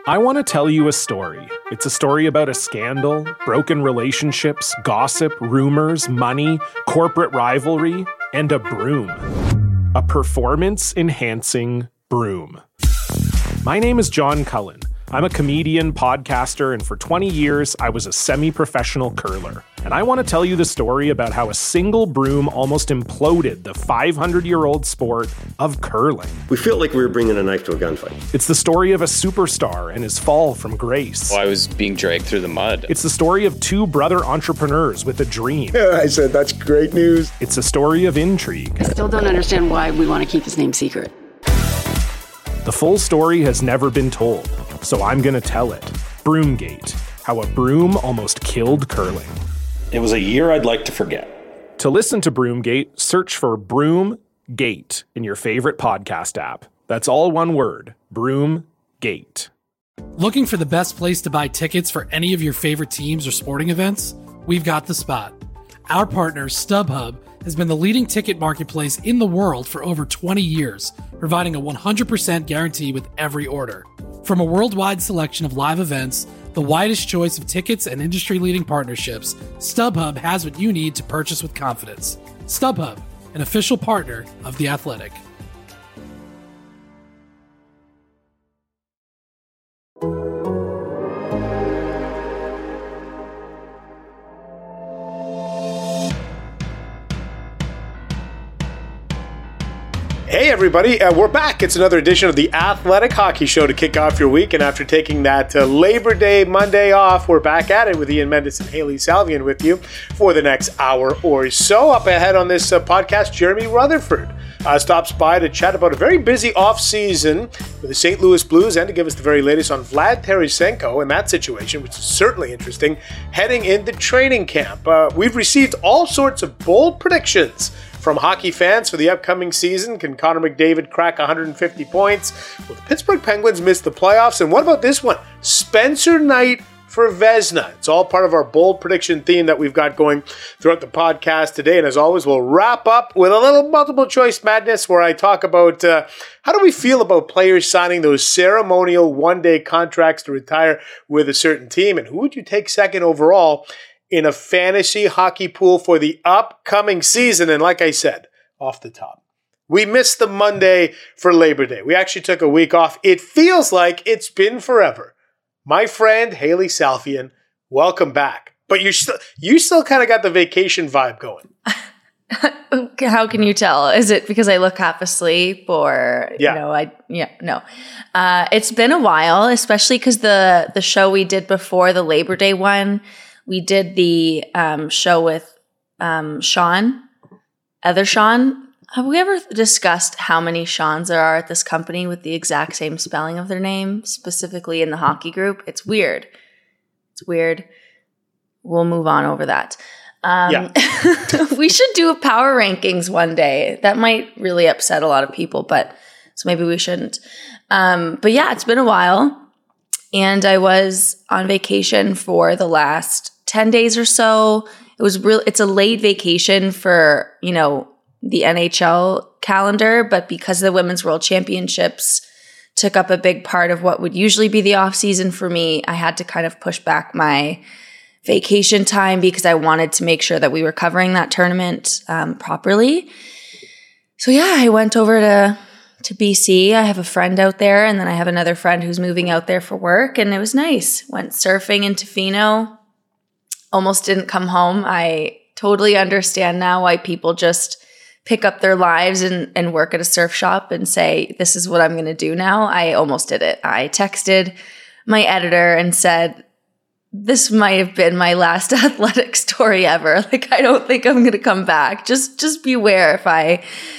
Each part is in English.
I want to tell you a story. It's a story about a scandal, broken relationships, gossip, rumors, money, corporate rivalry, and a broom. A performance-enhancing broom. My name is John Cullen. I'm a comedian, podcaster, and for 20 years, I was a semi-professional curler. And I want to tell you the story about how a single broom almost imploded the 500-year-old sport of curling. We feel like we were bringing a knife to a gunfight. It's the story of a superstar and his fall from grace. Well, I was being dragged through the mud. It's the story of two brother entrepreneurs with a dream. I said, that's great news. It's a story of intrigue. I still don't understand why we want to keep his name secret. The full story has never been told, so I'm going to tell it. Broomgate, how a broom almost killed curling. It was a year I'd like to forget. To listen to Broomgate, search for Broomgate in your favorite podcast app. That's all one word, Broomgate. Looking for the best place to buy tickets for any of your favorite teams or sporting events? We've got the spot. Our partner, StubHub, has been the leading ticket marketplace in the world for over 20 years, providing a 100% guarantee with every order. From a worldwide selection of live events, the widest choice of tickets and industry-leading partnerships, StubHub has what you need to purchase with confidence. StubHub, an official partner of The Athletic. Hey everybody, we're back. It's another edition of the Athletic Hockey Show to kick off your week. And after taking that Labor Day Monday off, we're back at it with Ian Mendes and Haley Salvian with you for the next hour or so. Up ahead on this podcast, Jeremy Rutherford stops by to chat about a very busy offseason with the St. Louis Blues and to give us the very latest on Vlad Tarasenko and that situation, which is certainly interesting, heading into training camp. We've received all sorts of bold predictions from hockey fans for the upcoming season. Can Connor McDavid crack 150 points? Will the Pittsburgh Penguins miss the playoffs? And what about this one? Spencer Knight for Vezina. It's all part of our bold prediction theme that we've got going throughout the podcast today. And as always, we'll wrap up with a little multiple choice madness where I talk about how do we feel about players signing those ceremonial one-day contracts to retire with a certain team? And who would you take second overall in a fantasy hockey pool for the upcoming season? And like I said, off the top, we missed the Monday for Labor Day. We actually took a week off. It feels like it's been forever. My friend, Haley Salvian, welcome back. But you still kind of got the vacation vibe going. How can you tell? Is it because I look half asleep or, no. It's been a while, especially because the show we did before the Labor Day one, we did the show with Sean, other Sean. Have we ever discussed how many Seans there are at this company with the exact same spelling of their name, specifically in the hockey group? It's weird. We'll move on over that. We should do a power rankings one day. That might really upset a lot of people, so maybe we shouldn't. But yeah, it's been a while. And I was on vacation for the last 10 days or so. It's a late vacation for, the NHL calendar, but because the Women's World Championships took up a big part of what would usually be the off season for me, I had to kind of push back my vacation time because I wanted to make sure that we were covering that tournament properly. So yeah, I went over to BC. I have a friend out there, and then I have another friend who's moving out there for work, and it was nice. Went surfing in Tofino. Almost didn't come home. I totally understand now why people just pick up their lives and work at a surf shop and say, this is what I'm going to do now. I almost did it. I texted my editor and said, this might have been my last athletic story ever. I don't think I'm going to come back. Just beware if I,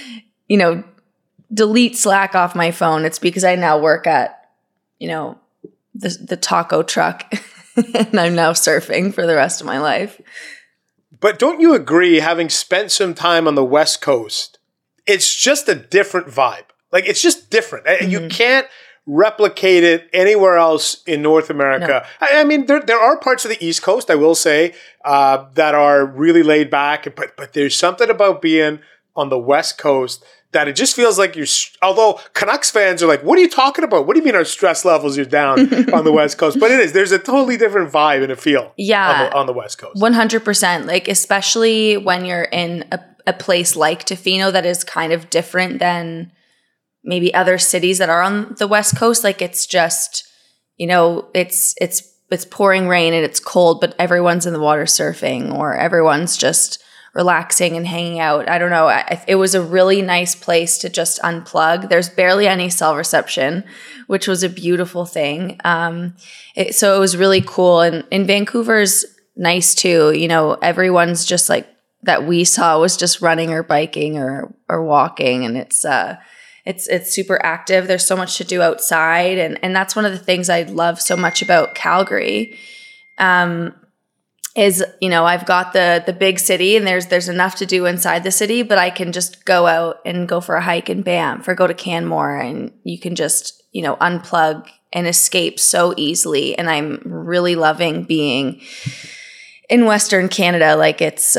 delete Slack off my phone. It's because I now work at, the taco truck and I'm now surfing for the rest of my life. But don't you agree, having spent some time on the West Coast, it's just a different vibe. It's just different. Mm-hmm. You can't replicate it anywhere else in North America. No. I mean, there are parts of the East Coast, I will say, that are really laid back. But there's something about being on the West Coast that it just feels like although Canucks fans are like, what are you talking about? What do you mean our stress levels are down on the West Coast? But it is. There's a totally different vibe and a feel on the West Coast. 100%. Like, especially when you're in a place like Tofino that is kind of different than maybe other cities that are on the West Coast. Like, it's just, it's pouring rain and it's cold, but everyone's in the water surfing, or everyone's just relaxing and hanging out. I don't know. It was a really nice place to just unplug. There's barely any cell reception, which was a beautiful thing. So it was really cool. And in Vancouver's nice too. Everyone's just like that we saw was just running or biking or walking, and it's super active. There's so much to do outside, and that's one of the things I love so much about Calgary. Is, I've got the big city, and there's enough to do inside the city, but I can just go out and go for a hike in Banff or go to Canmore, and you can just, unplug and escape so easily. And I'm really loving being in Western Canada. Like, it's,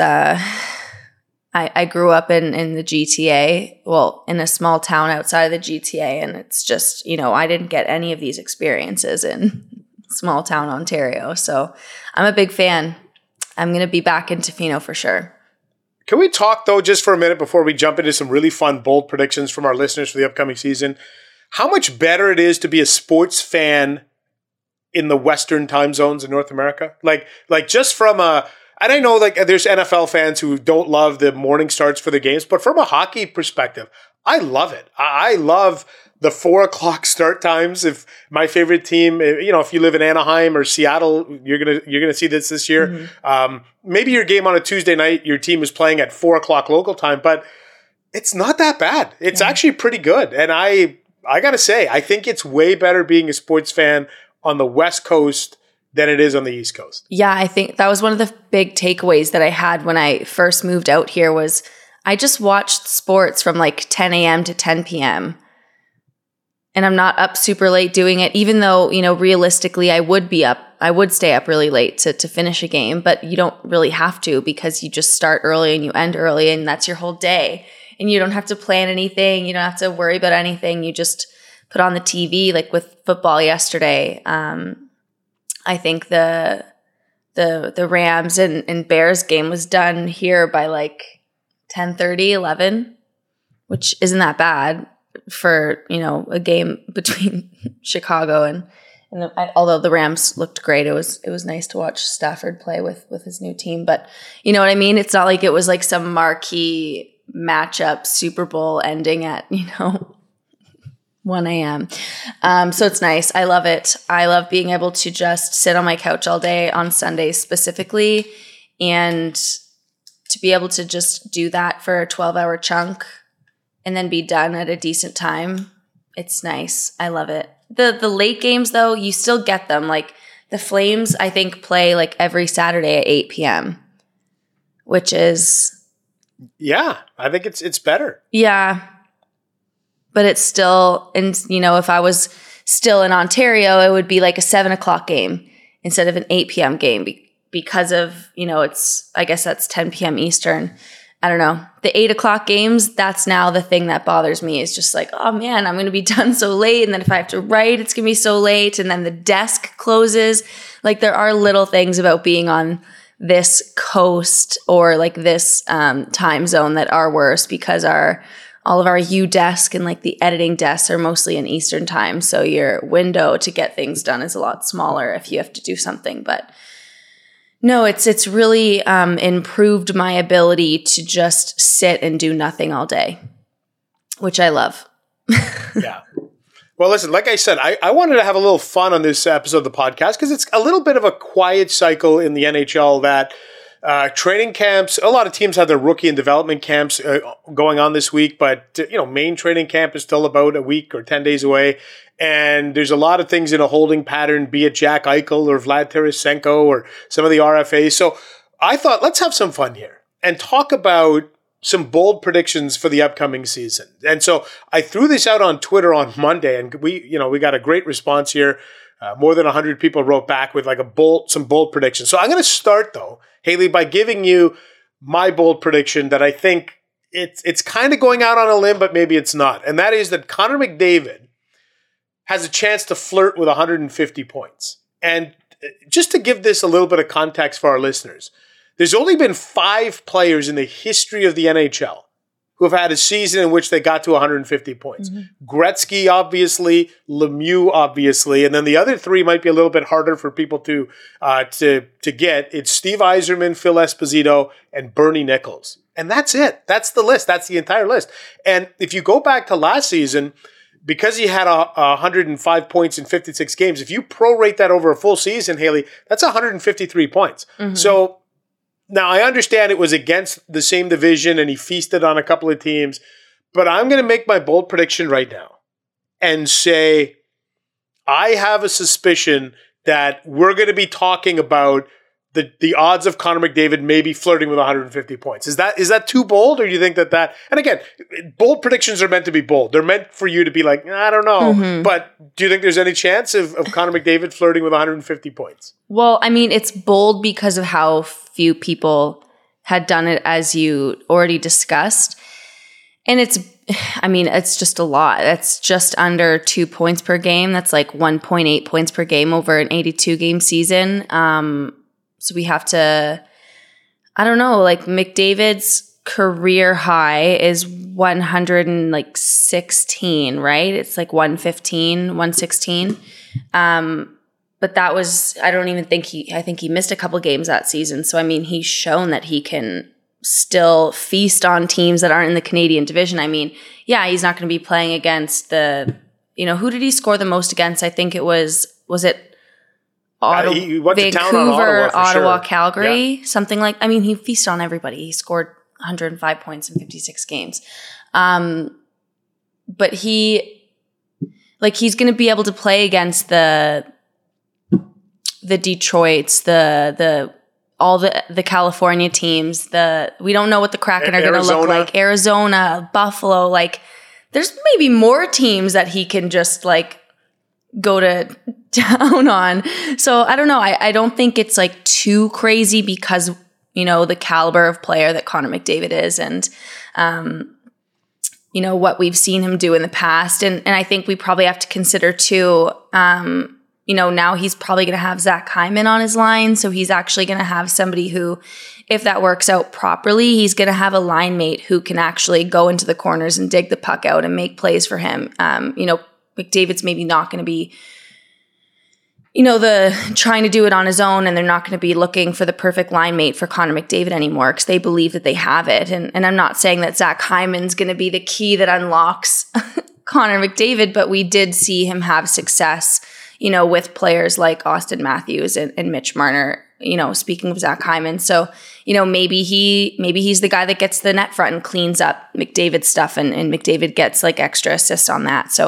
I grew up in the GTA, well, in a small town outside of the GTA, and it's just, I didn't get any of these experiences in small town Ontario. So I'm a big fan. I'm going to be back in Tofino for sure. Can we talk, though, just for a minute before we jump into some really fun, bold predictions from our listeners for the upcoming season? How much better it is to be a sports fan in the Western time zones in North America? Like just from a... And I know there's NFL fans who don't love the morning starts for the games, but from a hockey perspective, I love it. I love the 4:00 start times. If my favorite team, if you live in Anaheim or Seattle, you're gonna see this year. Mm-hmm. Maybe your game on a Tuesday night, your team is playing at 4:00 local time, but it's not that bad. It's actually pretty good. And I gotta say, I think it's way better being a sports fan on the West Coast than it is on the East Coast. Yeah, I think that was one of the big takeaways that I had when I first moved out here was I just watched sports from like 10 a.m. to 10 p.m. And I'm not up super late doing it, even though, realistically I would stay up really late to finish a game, but you don't really have to, because you just start early and you end early, and that's your whole day. And you don't have to plan anything. You don't have to worry about anything. You just put on the TV, like with football yesterday. I think the Rams and Bears game was done here by like 10:30, 11, which isn't that bad for, a game between Chicago and although the Rams looked great, it was nice to watch Stafford play with his new team. But you know what I mean? It's not like it was like some marquee matchup Super Bowl ending at, 1 a.m. So it's nice. I love it. I love being able to just sit on my couch all day on Sundays specifically, and to be able to just do that for a 12-hour chunk and then be done at a decent time. It's nice. I love it. The late games, though, you still get them. Like the Flames, I think, play like every Saturday at 8 p.m., which is... Yeah, I think it's better. Yeah. But it's still, and if I was still in Ontario, it would be like a 7:00 game instead of an 8 p.m. game because of, I guess that's 10 p.m. Eastern. I don't know. The 8 o'clock games, that's now the thing that bothers me, is just like, oh man, I'm going to be done so late. And then if I have to write, it's going to be so late. And then the desk closes. Like, there are little things about being on this coast or like this time zone that are worse, because all of our U desk and like the editing desks are mostly in Eastern time. So your window to get things done is a lot smaller if you have to do something. But no, it's really improved my ability to just sit and do nothing all day, which I love. Yeah. Well, listen, like I said, I wanted to have a little fun on this episode of the podcast because it's a little bit of a quiet cycle in the NHL that training camps, a lot of teams have their rookie and development camps going on this week, but main training camp is still about a week or 10 days away. And there's a lot of things in a holding pattern, be it Jack Eichel or Vlad Tarasenko or some of the RFAs. So I thought, let's have some fun here and talk about some bold predictions for the upcoming season. And so I threw this out on Twitter on Monday, and we got a great response here. More than 100 people wrote back with like some bold predictions. So I'm going to start though, Haley, by giving you my bold prediction that I think it's kind of going out on a limb, but maybe it's not. And that is that Connor McDavid has a chance to flirt with 150 points. And just to give this a little bit of context for our listeners, there's only been 5 players in the history of the NHL who have had a season in which they got to 150 points. Mm-hmm. Gretzky, obviously, Lemieux, obviously, and then the other 3 might be a little bit harder for people to get. It's Steve Yzerman, Phil Esposito, and Bernie Nichols. And that's it. That's the list. That's the entire list. And if you go back to last season, because he had 105 points in 56 games, if you prorate that over a full season, Haley, that's 153 points. Mm-hmm. So now, I understand it was against the same division and he feasted on a couple of teams, but I'm going to make my bold prediction right now and say I have a suspicion that we're going to be talking about the odds of Connor McDavid maybe flirting with 150 points. Is that too bold, or do you think that and again, bold predictions are meant to be bold. They're meant for you to be like, I don't know. Mm-hmm. But do you think there's any chance of Connor McDavid flirting with 150 points? Well, I mean, it's bold because of how few people had done it, as you already discussed. And it's just a lot. That's just under 2 points per game. That's like 1.8 points per game over an 82-game season. So we have to, I don't know, like McDavid's career high is 116, right? It's like 115, 116. But that was, I think he missed a couple games that season. So, I mean, he's shown that he can still feast on teams that aren't in the Canadian division. I mean, yeah, he's not going to be playing against who did he score the most against? I think it was it he went Vancouver, to town on Ottawa, sure. Calgary, something like. I mean, he feasted on everybody. He scored 105 points in 56 games, but he's going to be able to play against the Detroits, all the California teams. We don't know what the Kraken are going to look like. Arizona, Buffalo, like there's maybe more teams that he can just like go to town on. So I don't know. I don't think it's like too crazy because, the caliber of player that Connor McDavid is and, what we've seen him do in the past. And I think we probably have to consider too, now he's probably going to have Zach Hyman on his line. So he's actually going to have somebody who, if that works out properly, he's going to have a line mate who can actually go into the corners and dig the puck out and make plays for him. McDavid's maybe not going to be, trying to do it on his own, and they're not going to be looking for the perfect line mate for Connor McDavid anymore because they believe that they have it. And I'm not saying that Zach Hyman's going to be the key that unlocks Connor McDavid, but we did see him have success, with players like Austin Matthews and Mitch Marner, speaking of Zach Hyman. So, maybe he's the guy that gets the net front and cleans up McDavid's stuff and McDavid gets like extra assists on that. So,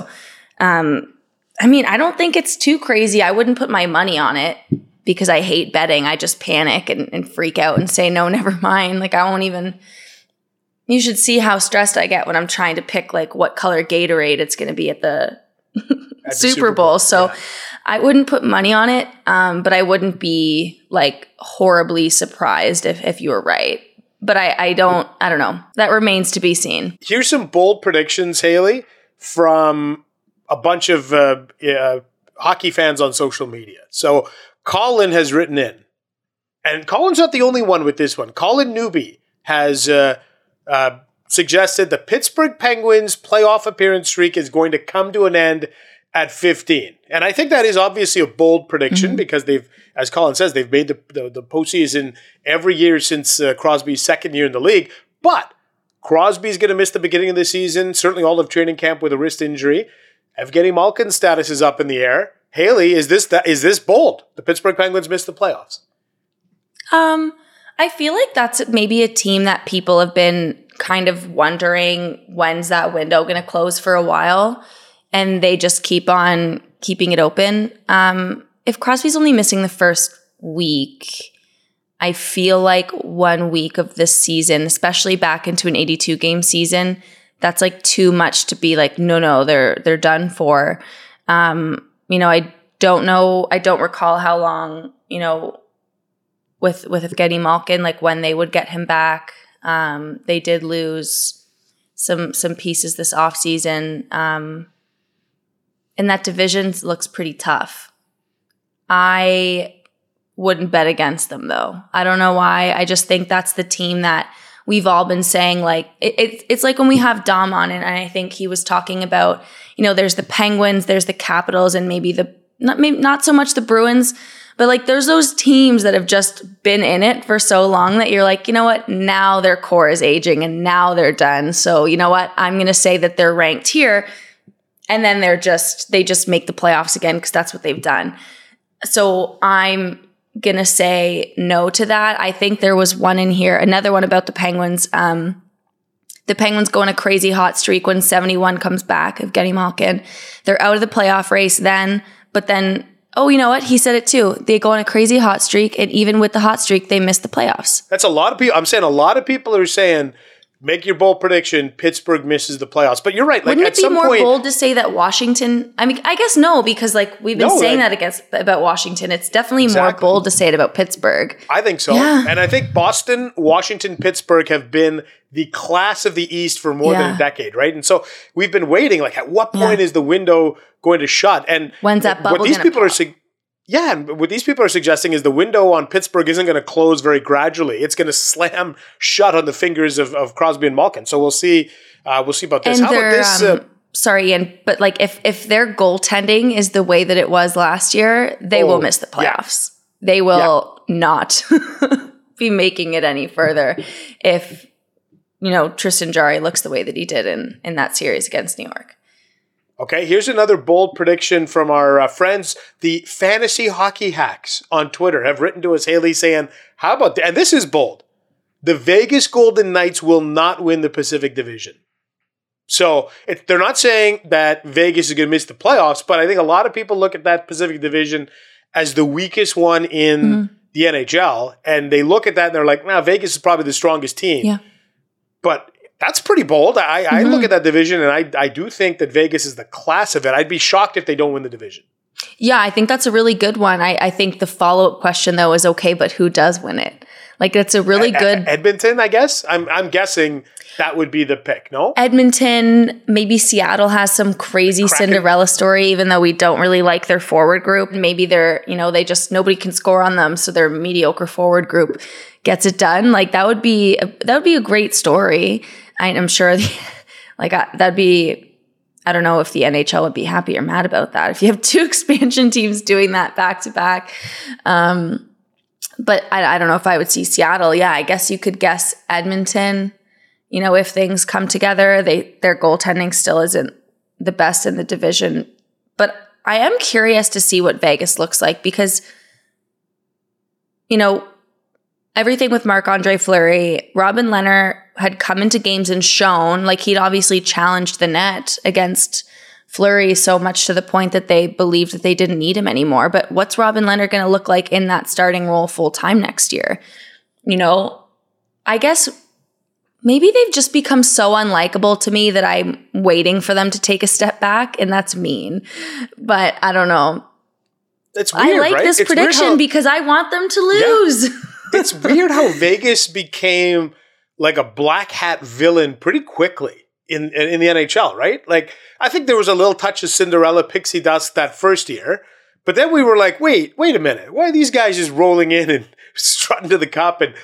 I don't think it's too crazy. I wouldn't put my money on it because I hate betting. I just panic and freak out and say, no, never mind. Like I won't even, you should see how stressed I get when I'm trying to pick like what color Gatorade it's going to be at the Super Bowl. So yeah. I wouldn't put money on it. But I wouldn't be like horribly surprised if you were right. But I don't know. That remains to be seen. Here's some bold predictions, Haley, from a bunch of hockey fans on social media. So Colin has written in, and Colin's not the only one with this one. Colin Newby has suggested the Pittsburgh Penguins playoff appearance streak is going to come to an end at 15. And I think that is obviously a bold prediction because they've, as Colin says, they've made the postseason every year since Crosby's second year in the league. But Crosby's going to miss the beginning of the season, certainly all of training camp with a wrist injury. Evgeny Malkin's status is up in the air. Haley, is this bold? The Pittsburgh Penguins missed the playoffs. I feel like that's maybe a team that people have been kind of wondering when's that window going to close for a while, and they just keep on keeping it open. If Crosby's only missing the first week, I feel like 1 week of this season, especially back into an 82-game season, that's like too much to be like, no, they're done for. I don't know. I don't recall how long, with Evgeny Malkin, like when they would get him back. They did lose some pieces this offseason. And that division looks pretty tough. I wouldn't bet against them, though. I don't know why. I just think that's the team that we've all been saying, like, it's like when we have Dom on, and I think he was talking about, there's the Penguins, there's the Capitals, and maybe not so much the Bruins, but like there's those teams that have just been in it for so long that you're like, you know what, now their core is aging and now they're done. So you know what, I'm going to say that they're ranked here, and then they just make the playoffs again because that's what they've done. So I'm going to say no to that. I think there was one in here, another one about the Penguins. The Penguins go on a crazy hot streak when 71 comes back of Evgeny Malkin. They're out of the playoff race then, but then, oh, you know what? He said it too. They go on a crazy hot streak, and even with the hot streak, they miss the playoffs. That's a lot of people. I'm saying a lot of people are saying, make your bold prediction, Pittsburgh misses the playoffs. But you're right. Like, wouldn't it be more bold to say that Washington? I mean, I guess no, because like we've been saying that about Washington. It's definitely more bold to say it about Pittsburgh. I think so. Yeah. And I think Boston, Washington, Pittsburgh have been the class of the East for more than a decade, right? And so we've been waiting, like, at what point is the window going to shut? And when's that bubble going to pop? And what these people are suggesting is the window on Pittsburgh isn't going to close very gradually. It's going to slam shut on the fingers of Crosby and Malkin. So we'll see. We'll see about this. And how about this? Sorry, Ian, but like if their goaltending is the way that it was last year, they will miss the playoffs. Yeah. They will not be making it any further if Tristan Jarry looks the way that he did in that series against New York. Okay, here's another bold prediction from our friends, the Fantasy Hockey Hacks on Twitter, have written to us, Haley, saying, how about that? And this is bold. The Vegas Golden Knights will not win the Pacific Division. So they're not saying that Vegas is going to miss the playoffs, but I think a lot of people look at that Pacific Division as the weakest one in the NHL, and they look at that and they're like, Vegas is probably the strongest team. Yeah. But that's pretty bold. I look at that division, and I do think that Vegas is the class of it. I'd be shocked if they don't win the division. Yeah, I think that's a really good one. I think the follow-up question, though, is okay, but who does win it? Like, it's a really good... Edmonton, I guess? I'm guessing that would be the pick, no? Edmonton, maybe Seattle has some crazy Cinderella story, even though we don't really like their forward group. Maybe they're, they just, nobody can score on them, so their mediocre forward group gets it done. Like, that would be a great story. I'm sure that'd be, I don't know if the NHL would be happy or mad about that if you have two expansion teams doing that back to back. But I don't know if I would see Seattle. Yeah, I guess you could guess Edmonton. If things come together, their goaltending still isn't the best in the division. But I am curious to see what Vegas looks like because, everything with Marc-Andre Fleury, Robin Lehner had come into games and shown, like he'd obviously challenged the net against Fleury so much to the point that they believed that they didn't need him anymore. But what's Robin Lehner going to look like in that starting role full time next year? I guess maybe they've just become so unlikable to me that I'm waiting for them to take a step back, and that's mean. But I don't know. It's weird, I like this prediction because I want them to lose. Yeah. It's weird how Vegas became like a black hat villain pretty quickly in the NHL, right? Like, I think there was a little touch of Cinderella pixie dust that first year, but then we were like, wait a minute, why are these guys just rolling in and strutting to the cup? And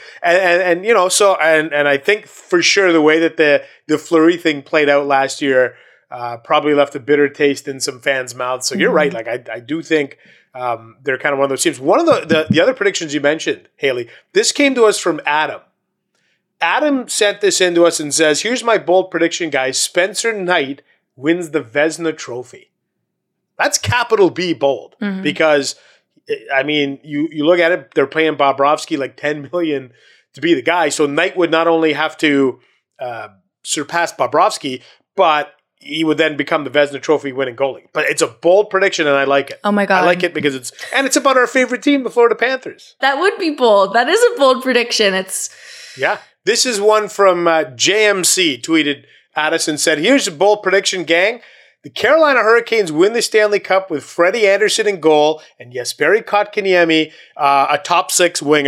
I think for sure the way that the Fleury thing played out last year probably left a bitter taste in some fans' mouths. So you're right. Like, I do think they're kind of one of those teams. One of the other predictions you mentioned, Haley, this came to us from Adam. Adam sent this in to us and says, here's my bold prediction, guys. Spencer Knight wins the Vezina Trophy. That's capital B bold because, I mean, you look at it, they're paying Bobrovsky like $10 million to be the guy. So Knight would not only have to surpass Bobrovsky, but he would then become the Vezina Trophy winning goalie. But it's a bold prediction, and I like it. Oh my God. I like it because it's about our favorite team, the Florida Panthers. That would be bold. That is a bold prediction. Yeah. This is one from JMC tweeted at us and said, here's a bold prediction, gang. The Carolina Hurricanes win the Stanley Cup with Freddie Anderson in goal and Jesperi Kotkaniemi, a top six winger,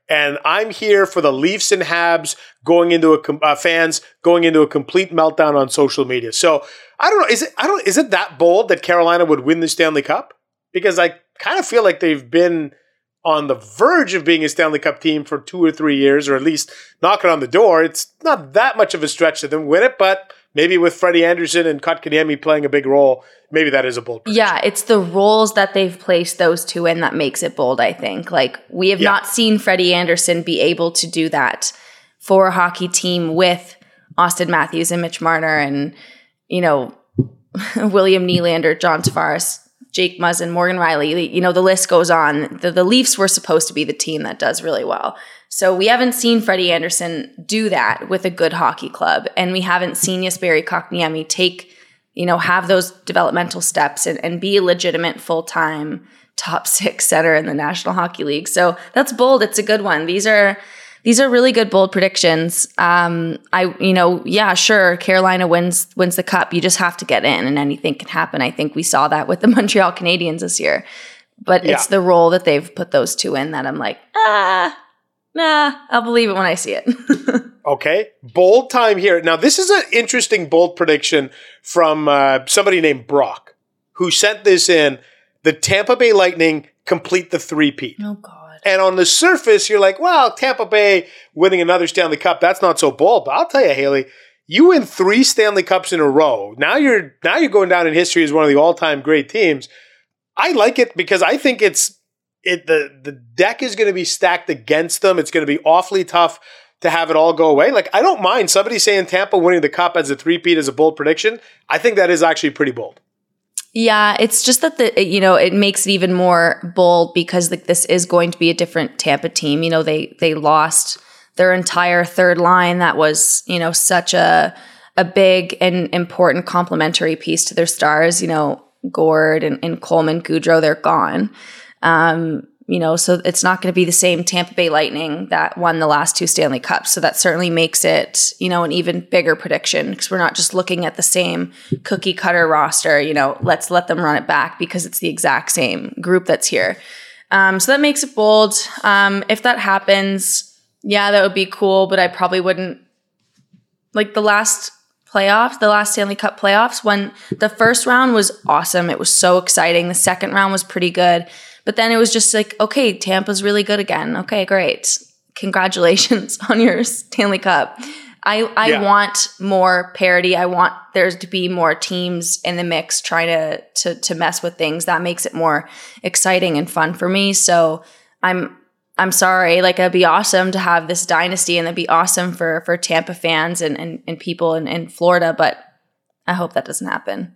And I'm here for the Leafs and Habs going into fans going into a complete meltdown on social media. So I don't know. Is it that bold that Carolina would win the Stanley Cup? Because I kind of feel like they've been on the verge of being a Stanley Cup team for 2 or 3 years, or at least knocking on the door. It's not that much of a stretch to them win it, but maybe with Freddie Anderson and Kotkaniemi playing a big role, maybe that is a bold prediction. Yeah, it's the roles that they've placed those two in that makes it bold, I think. Like, we have not seen Freddie Anderson be able to do that for a hockey team with Austin Matthews and Mitch Marner and, William Nylander, John Tavares, Jake Muzzin, Morgan Riley. The list goes on. The Leafs were supposed to be the team that does really well. So we haven't seen Freddie Anderson do that with a good hockey club. And we haven't seen Jesperi Kotkaniemi take, have those developmental steps and be a legitimate full-time top 6 center in the National Hockey League. So that's bold. It's a good one. These are really good, bold predictions. Sure, Carolina wins the cup. You just have to get in and anything can happen. I think we saw that with the Montreal Canadiens this year. But it's the role that they've put those two in that I'm like, I'll believe it when I see it. Okay. Bold time here. Now, this is an interesting bold prediction from somebody named Brock, who sent this in. The Tampa Bay Lightning complete the three-peat. Oh, God. And on the surface, you're like, well, Tampa Bay winning another Stanley Cup, that's not so bold. But I'll tell you, Haley, you win 3 Stanley Cups in a row. Now you're going down in history as one of the all-time great teams. I like it because I think the deck is going to be stacked against them. It's going to be awfully tough to have it all go away. Like, I don't mind somebody saying Tampa winning the cup as a three-peat as a bold prediction. I think that is actually pretty bold. Yeah, it's just that it makes it even more bold because this is going to be a different Tampa team. They lost their entire third line. That was, such a big and important complementary piece to their stars. Gord and Coleman, Goudreau, they're gone. So it's not going to be the same Tampa Bay Lightning that won the last 2 Stanley Cups. So that certainly makes it, an even bigger prediction because we're not just looking at the same cookie cutter roster, let's let them run it back because it's the exact same group that's here. So that makes it bold. If that happens, that would be cool, but I probably wouldn't like the last Stanley Cup playoffs when the first round was awesome. It was so exciting. The second round was pretty good. But then it was just like, okay, Tampa's really good again. Okay, great. Congratulations on your Stanley Cup. I want more parity. I want there to be more teams in the mix trying to mess with things. That makes it more exciting and fun for me. So I'm sorry. Like, it'd be awesome to have this dynasty and it'd be awesome for Tampa fans and people in Florida, but I hope that doesn't happen.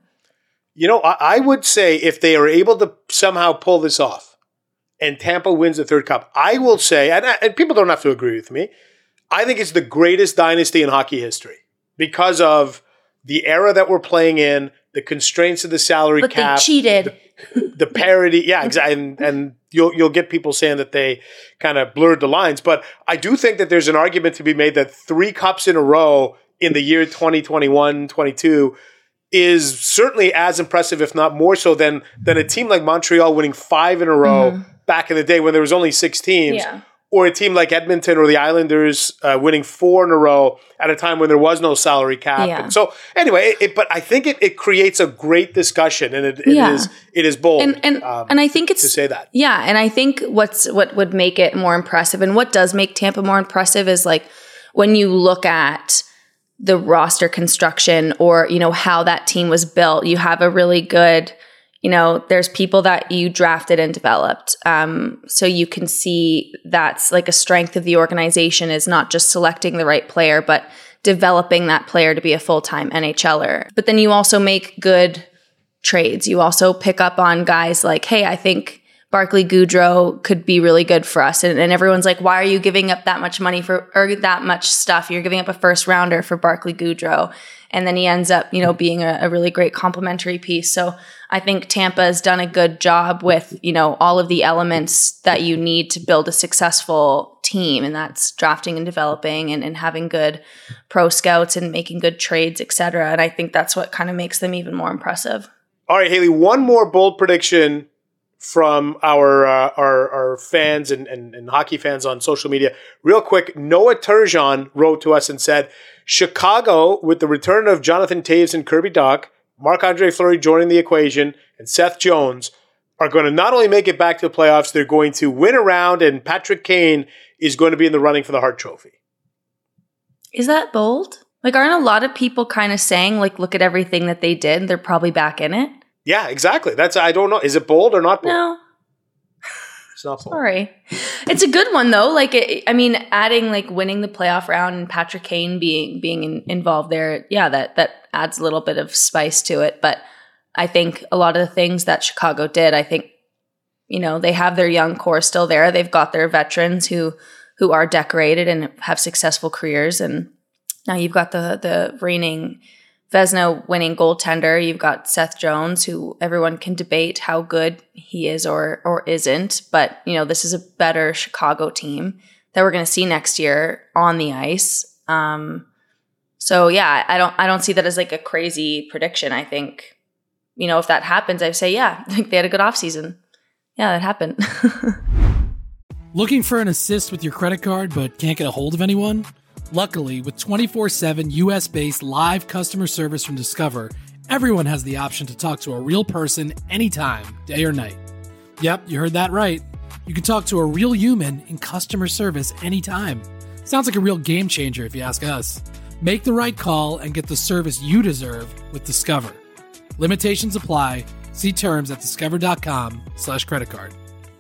I would say if they are able to somehow pull this off and Tampa wins the third cup, I will say, and people don't have to agree with me, I think it's the greatest dynasty in hockey history because of the era that we're playing in, the constraints of the salary cap. But they cheated. The parity. Yeah, exactly. And you'll get people saying that they kind of blurred the lines. But I do think that there's an argument to be made that 3 cups in a row in the year 2021, 22 is certainly as impressive, if not more so, than a team like Montreal winning 5 in a row back in the day when there was only 6 teams, or a team like Edmonton or the Islanders winning 4 in a row at a time when there was no salary cap. Yeah. And so anyway, but I think it creates a great discussion, and it is bold. And I think it's to say that. Yeah, and I think what would make it more impressive, and what does make Tampa more impressive, is like when you look at the roster construction or, how that team was built, you have a really good, there's people that you drafted and developed. So you can see that's like a strength of the organization is not just selecting the right player, but developing that player to be a full-time NHLer. But then you also make good trades. You also pick up on guys like, hey, I think Barclay Goudreau could be really good for us. And everyone's like, why are you giving up that much money or that much stuff? You're giving up a first rounder for Barclay Goudreau. And then he ends up, being a really great complementary piece. So I think Tampa has done a good job with, all of the elements that you need to build a successful team. And that's drafting and developing and having good pro scouts and making good trades, et cetera. And I think that's what kind of makes them even more impressive. All right, Haley, one more bold prediction from our fans and hockey fans on social media. Real quick, Noah Turgeon wrote to us and said, Chicago, with the return of Jonathan Toews and Kirby Dach, Marc-Andre Fleury joining the equation, and Seth Jones, are going to not only make it back to the playoffs, they're going to win a round, and Patrick Kane is going to be in the running for the Hart Trophy. Is that bold? Like, aren't a lot of people kind of saying, like, look at everything that they did, they're probably back in it? Yeah, exactly. I don't know. Is it bold or not bold? No. It's not bold. Sorry. It's a good one, though. Like, adding, like, winning the playoff round and Patrick Kane being involved there, yeah, that adds a little bit of spice to it. But I think a lot of the things that Chicago did, I think, they have their young core still there. They've got their veterans who are decorated and have successful careers. And now you've got the reigning Vezina winning goaltender. You've got Seth Jones, who everyone can debate how good he is or isn't. But, this is a better Chicago team that we're going to see next year on the ice. So, yeah, I don't see that as like a crazy prediction. I think, if that happens, I say, yeah, I think they had a good offseason. Yeah, that happened. Looking for an assist with your credit card but can't get a hold of anyone? Luckily, with 24/7 US-based live customer service from Discover, everyone has the option to talk to a real person anytime, day or night. Yep, you heard that right. You can talk to a real human in customer service anytime. Sounds like a real game changer if you ask us. Make the right call and get the service you deserve with Discover. Limitations apply. See terms at discover.com/creditcard.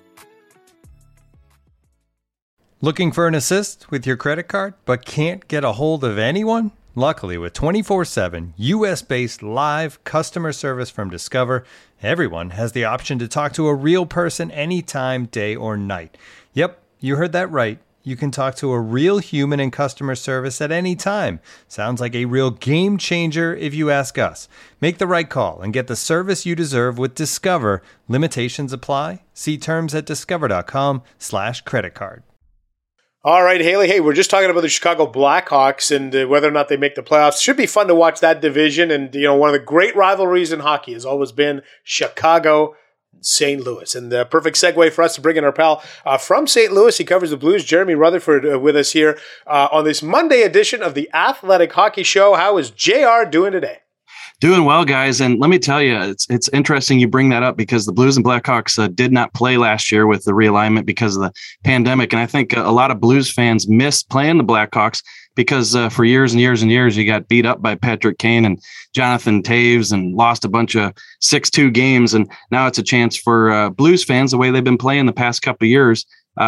Looking for an assist with your credit card but can't get a hold of anyone? Luckily, with 24/7 US-based live customer service from Discover, everyone has the option to talk to a real person anytime, day or night. Yep, you heard that right. You can talk to a real human in customer service at any time. Sounds like a real game changer if you ask us. Make the right call and get the service you deserve with Discover. Limitations apply. See terms at discover.com/creditcard. All right, Haley. Hey, we're just talking about the Chicago Blackhawks and whether or not they make the playoffs. Should be fun to watch that division. And, one of the great rivalries in hockey has always been Chicago and St. Louis. And the perfect segue for us to bring in our pal from St. Louis. He covers the Blues, Jeremy Rutherford, with us here on this Monday edition of the Athletic Hockey Show. How is JR doing today? Doing well, guys. And let me tell you, it's interesting you bring that up because the Blues and Blackhawks did not play last year with the realignment because of the pandemic. And I think a lot of Blues fans missed playing the Blackhawks because for years and years and years, you got beat up by Patrick Kane and Jonathan Toews and lost a bunch of 6-2 games. And now it's a chance for Blues fans, the way they've been playing the past couple of years,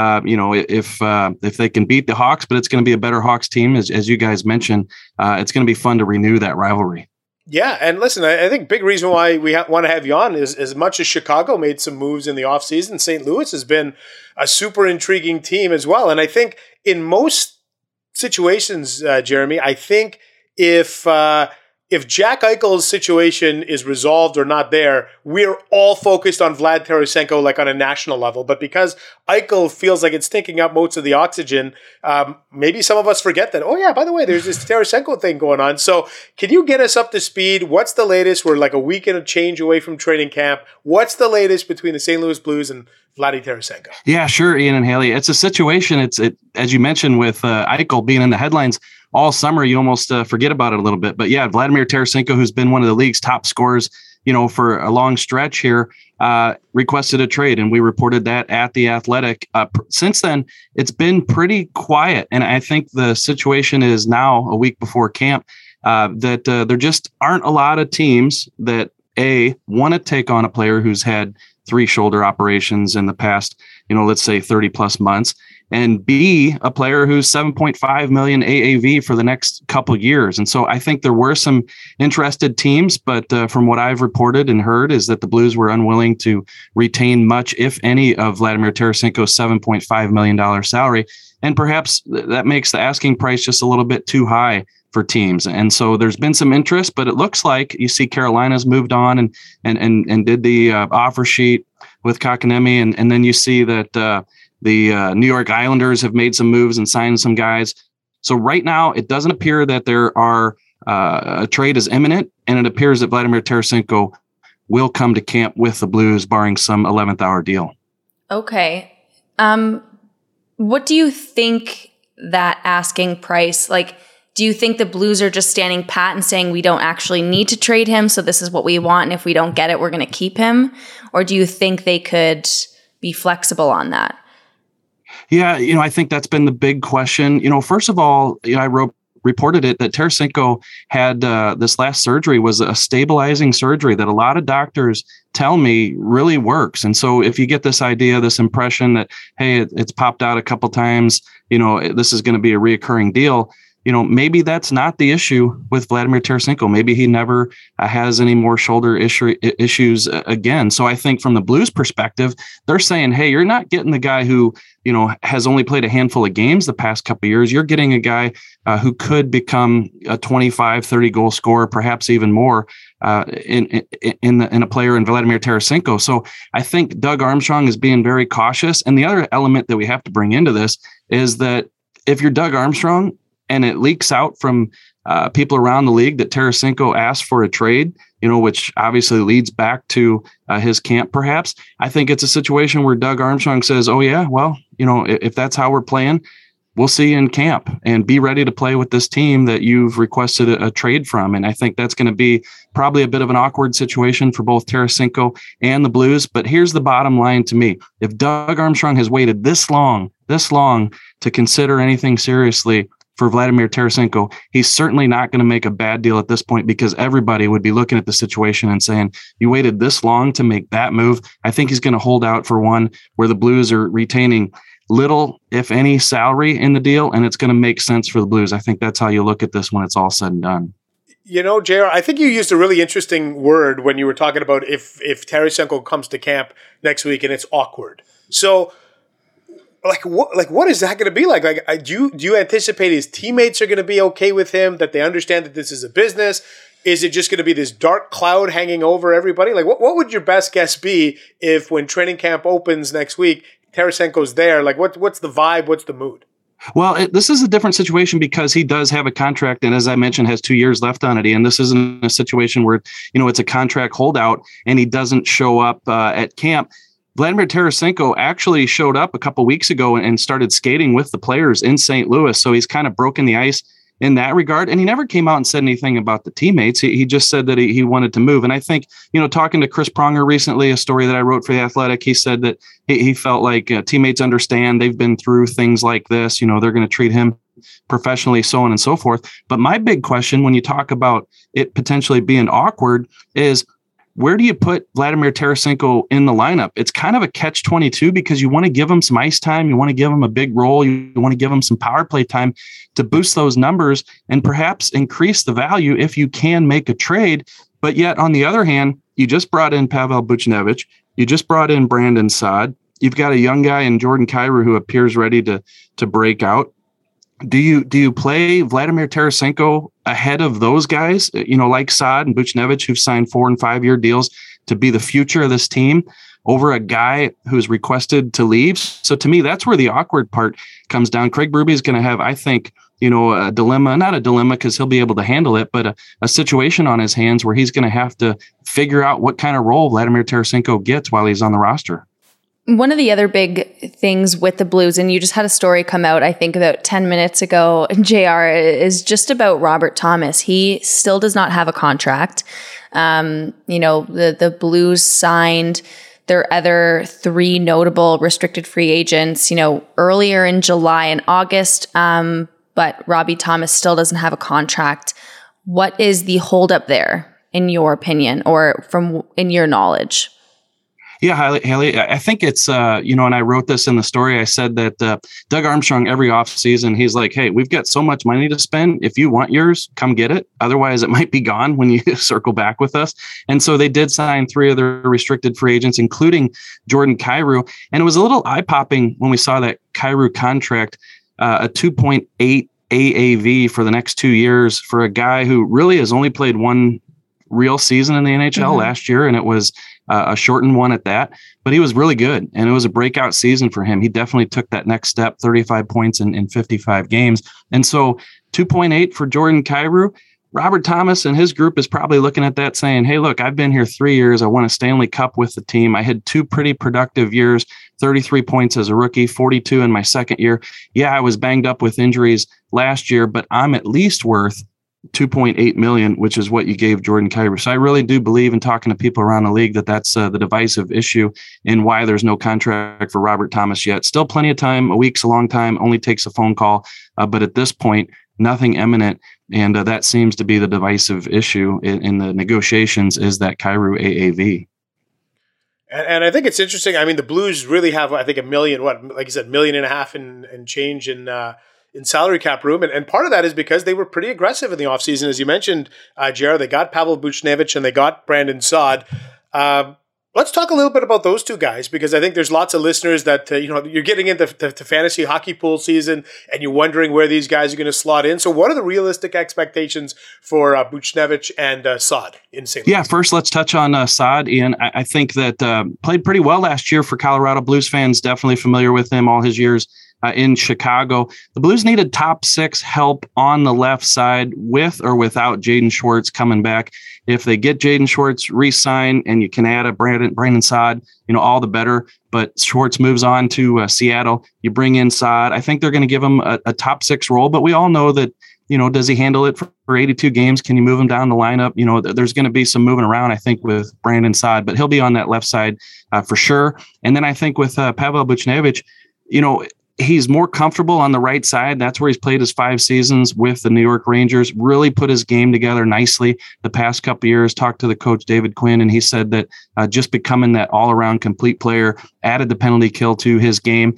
if they can beat the Hawks, but it's going to be a better Hawks team, as you guys mentioned, it's going to be fun to renew that rivalry. Yeah, and listen, I think big reason why we want to have you on is as much as Chicago made some moves in the offseason, St. Louis has been a super intriguing team as well. And I think in most situations, Jeremy, I think if Jack Eichel's situation is resolved or not there, we're all focused on Vlad Tarasenko like on a national level. But because Eichel feels like it's taking up most of the oxygen, maybe some of us forget that, oh yeah, by the way, there's this Tarasenko thing going on. So can you get us up to speed? What's the latest? We're like a week and a change away from training camp. What's the latest between the St. Louis Blues and Vladdy Tarasenko? Yeah, sure, Ian and Haley. It's a situation, as you mentioned, with Eichel being in the headlines all summer, you almost forget about it a little bit. But yeah, Vladimir Tarasenko, who's been one of the league's top scorers, for a long stretch here, requested a trade. And we reported that at The Athletic. Since then, it's been pretty quiet. And I think the situation is now, a week before camp, that there just aren't a lot of teams that, A, want to take on a player who's had 3 shoulder operations in the past, let's say 30 plus months, and B, a player who's 7.5 million AAV for the next couple of years. And so I think there were some interested teams, but from what I've reported and heard is that the Blues were unwilling to retain much, if any, of Vladimir Tarasenko's $7.5 million salary. And perhaps that makes the asking price just a little bit too high for teams. And so there's been some interest, but it looks like you see Carolina's moved on and did the offer sheet with Kotkaniemi. And then you see that the New York Islanders have made some moves and signed some guys. So right now, it doesn't appear that there are a trade is imminent, and it appears that Vladimir Tarasenko will come to camp with the Blues, barring some 11th hour deal. Okay. What do you think that asking price, like, do you think the Blues are just standing pat and saying we don't actually need to trade him, so this is what we want, and if we don't get it, we're going to keep him? Or do you think they could be flexible on that? Yeah, I think that's been the big question. First of all, I reported it that Tarasenko had this last surgery was a stabilizing surgery that a lot of doctors tell me really works. And so if you get this idea, this impression that, hey, it's popped out a couple times, this is going to be a reoccurring deal, maybe that's not the issue with Vladimir Tarasenko. Maybe he never has any more shoulder issues again. So I think from the Blues perspective, they're saying, hey, you're not getting the guy who, has only played a handful of games the past couple of years. You're getting a guy who could become a 25, 30 goal scorer, perhaps even more in a player in Vladimir Tarasenko. So I think Doug Armstrong is being very cautious. And the other element that we have to bring into this is that if you're Doug Armstrong, and it leaks out from people around the league that Tarasenko asked for a trade, which obviously leads back to his camp, perhaps. I think it's a situation where Doug Armstrong says, oh, yeah, well, if that's how we're playing, we'll see you in camp and be ready to play with this team that you've requested a trade from. And I think that's going to be probably a bit of an awkward situation for both Tarasenko and the Blues. But here's the bottom line to me. If Doug Armstrong has waited this long to consider anything seriously for Vladimir Tarasenko, he's certainly not going to make a bad deal at this point, because everybody would be looking at the situation and saying, you waited this long to make that move. I think he's going to hold out for one where the Blues are retaining little, if any, salary in the deal, and it's going to make sense for the Blues. I think that's how you look at this when it's all said and done. JR, I think you used a really interesting word when you were talking about if Tarasenko comes to camp next week and it's awkward. So what is that going to be like? Do you anticipate his teammates are going to be okay with him, that they understand that this is a business? Is it just going to be this dark cloud hanging over everybody? What would your best guess be if when training camp opens next week, Tarasenko's there? What's the vibe? What's the mood? Well, this is a different situation because he does have a contract, and as I mentioned, has 2 years left on it. And this isn't a situation where, it's a contract holdout and he doesn't show up at camp. Vladimir Tarasenko actually showed up a couple weeks ago and started skating with the players in St. Louis. So he's kind of broken the ice in that regard. And he never came out and said anything about the teammates. He just said that he wanted to move. And I think, talking to Chris Pronger recently, a story that I wrote for The Athletic, he said that he felt like teammates understand they've been through things like this. They're going to treat him professionally, so on and so forth. But my big question when you talk about it potentially being awkward is, where do you put Vladimir Tarasenko in the lineup? It's kind of a catch-22 because you want to give him some ice time. You want to give him a big role. You want to give him some power play time to boost those numbers and perhaps increase the value if you can make a trade. But yet, on the other hand, you just brought in Pavel Buchnevich. You just brought in Brandon Saad. You've got a young guy in Jordan Kyrou who appears ready to break out. Do you play Vladimir Tarasenko ahead of those guys, like Saad and Buchnevich, who've signed 4 and 5 year deals to be the future of this team, over a guy who's requested to leave? So to me, that's where the awkward part comes down. Craig Berube is going to have, I think, a dilemma, not a dilemma because he'll be able to handle it, but a situation on his hands where he's going to have to figure out what kind of role Vladimir Tarasenko gets while he's on the roster. One of the other big things with the Blues, and you just had a story come out, I think about 10 minutes ago, JR, is just about Robert Thomas. He still does not have a contract. The Blues signed their other 3 notable restricted free agents, earlier in July and August. But Robbie Thomas still doesn't have a contract. What is the holdup there, in your opinion, or in your knowledge? Yeah, Haley, I think it's, and I wrote this in the story. I said that Doug Armstrong, every offseason, he's like, hey, we've got so much money to spend. If you want yours, come get it. Otherwise, it might be gone when you circle back with us. And so they did sign 3 other restricted free agents, including Jordan Kyrou. And it was a little eye-popping when we saw that Kyrou contract, a 2.8 AAV for the next 2 years for a guy who really has only played 1 real season in the NHL last year, and it was a shortened one at that, but he was really good, and it was a breakout season for him. He definitely took that next step, 35 points in 55 games. And so 2.8 for Jordan Kyrou, Robert Thomas and his group is probably looking at that saying, hey, look, I've been here 3 years. I won a Stanley Cup with the team. I had 2 pretty productive years, 33 points as a rookie, 42 in my second year. Yeah, I was banged up with injuries last year, but I'm at least worth $2.8 million, which is what you gave Jordan Kyrou. So I really do believe in talking to people around the league that's the divisive issue and why there's no contract for Robert Thomas yet. Still plenty of time. A week's a long time, only takes a phone call. But at this point, nothing imminent. And that seems to be the divisive issue in the negotiations is that Kyrou AAV. And I think it's interesting. I mean, the Blues really have, I think, $1 million, like you said, $1.5 million and change in salary cap room. And part of that is because they were pretty aggressive in the offseason. As you mentioned, JR, they got Pavel Buchnevich and they got Brandon Saad. Let's talk a little bit about those two guys, because I think there's lots of listeners that, you're getting into fantasy hockey pool season and you're wondering where these guys are going to slot in. So what are the realistic expectations for Buchnevich and Saad in St. Louis? Yeah, first let's touch on Saad, Ian. I think that played pretty well last year for Colorado. Blues fans definitely familiar with him all his years in Chicago. The Blues needed top 6 help on the left side with or without Jaden Schwartz coming back. If they get Jaden Schwartz re-signed and you can add a Brandon Saad, all the better. But Schwartz moves on to Seattle. You bring in Saad. I think they're going to give him a top 6 role, but we all know that, does he handle it for 82 games? Can you move him down the lineup? There's going to be some moving around, I think, with Brandon Saad, but he'll be on that left side for sure. And then I think with Pavel Buchnevich, he's more comfortable on the right side. That's where he's played his 5 seasons with the New York Rangers, really put his game together nicely the past couple of years. Talked to the coach, David Quinn, and he said that just becoming that all-around complete player added the penalty kill to his game.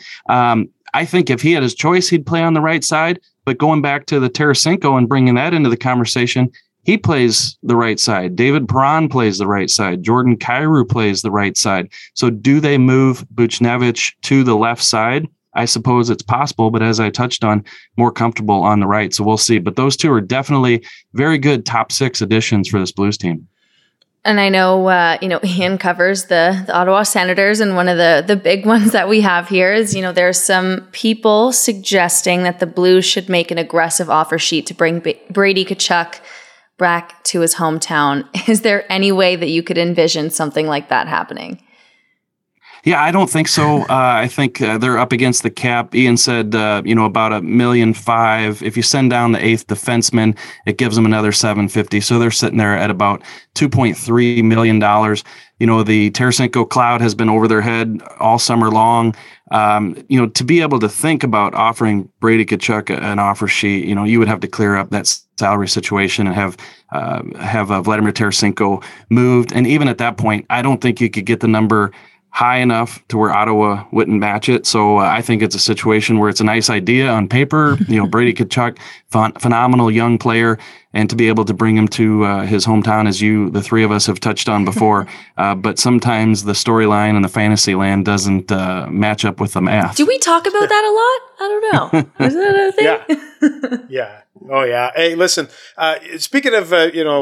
I think if he had his choice, he'd play on the right side. But going back to the Tarasenko and bringing that into the conversation, he plays the right side. David Perron plays the right side. Jordan Kyrou plays the right side. So do they move Buchnevich to the left side? I suppose it's possible, but as I touched on, more comfortable on the right. So we'll see. But those two are definitely very good top 6 additions for this Blues team. And I know, Ian covers the Ottawa Senators, and one of the big ones that we have here is, there's some people suggesting that the Blues should make an aggressive offer sheet to bring Brady Tkachuk back to his hometown. Is there any way that you could envision something like that happening? Yeah, I don't think so. I think they're up against the cap. Ian said, about $1.5 million. If you send down the 8th defenseman, it gives them another $750. So they're sitting there at about $2.3 million. The Tarasenko cloud has been over their head all summer long. To be able to think about offering Brady Tkachuk an offer sheet, you would have to clear up that salary situation and have Vladimir Tarasenko moved. And even at that point, I don't think you could get the number high enough to where Ottawa wouldn't match it. So I think it's a situation where it's a nice idea on paper. Brady Tkachuk, phenomenal young player, and to be able to bring him to his hometown, as the 3 of us have touched on before. But sometimes the storyline and the fantasy land doesn't match up with the math. Do we talk about that a lot? I don't know. Is that a thing? Yeah. Oh yeah. Hey, listen. Speaking of